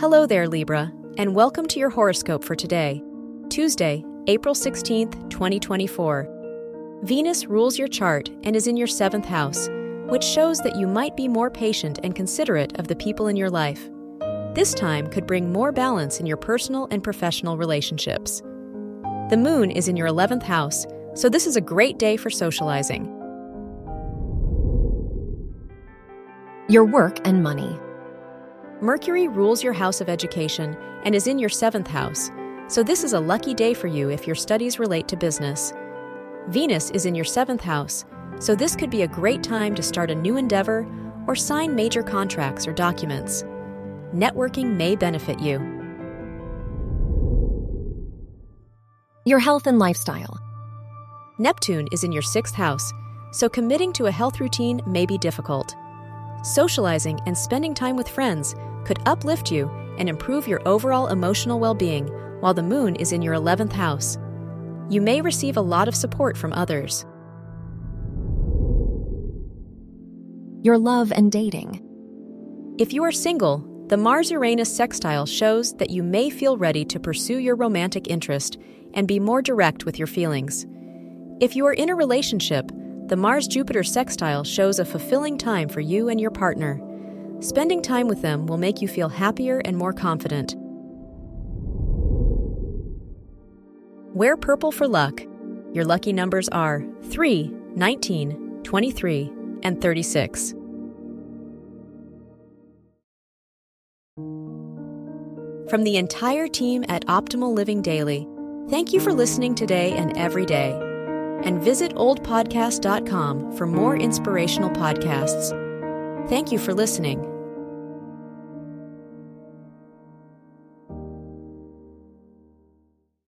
Hello there, Libra, and welcome to your horoscope for today, Tuesday, April 16th, 2024. Venus rules your chart and is in your 7th house, which shows that you might be more patient and considerate of the people in your life. This time could bring more balance in your personal and professional relationships. The moon is in your 11th house, so this is a great day for socializing. Your work and money. Mercury rules your house of education and is in your 7th house, so this is a lucky day for you if your studies relate to business. Venus is in your 7th house, so this could be a great time to start a new endeavor or sign major contracts or documents. Networking may benefit you. Your health and lifestyle. Neptune is in your 6th house, so committing to a health routine may be difficult. Socializing and spending time with friends could uplift you and improve your overall emotional well-being while the moon is in your 11th house. You may receive a lot of support from others. Your love and dating. If you are single, the Mars-Uranus sextile shows that you may feel ready to pursue your romantic interest and be more direct with your feelings. If you are in a relationship, the Mars-Jupiter sextile shows a fulfilling time for you and your partner. Spending time with them will make you feel happier and more confident. Wear purple for luck. Your lucky numbers are 3, 19, 23, and 36. From the entire team at Optimal Living Daily, thank you for listening today and every day. And visit oldpodcast.com for more inspirational podcasts. Thank you for listening.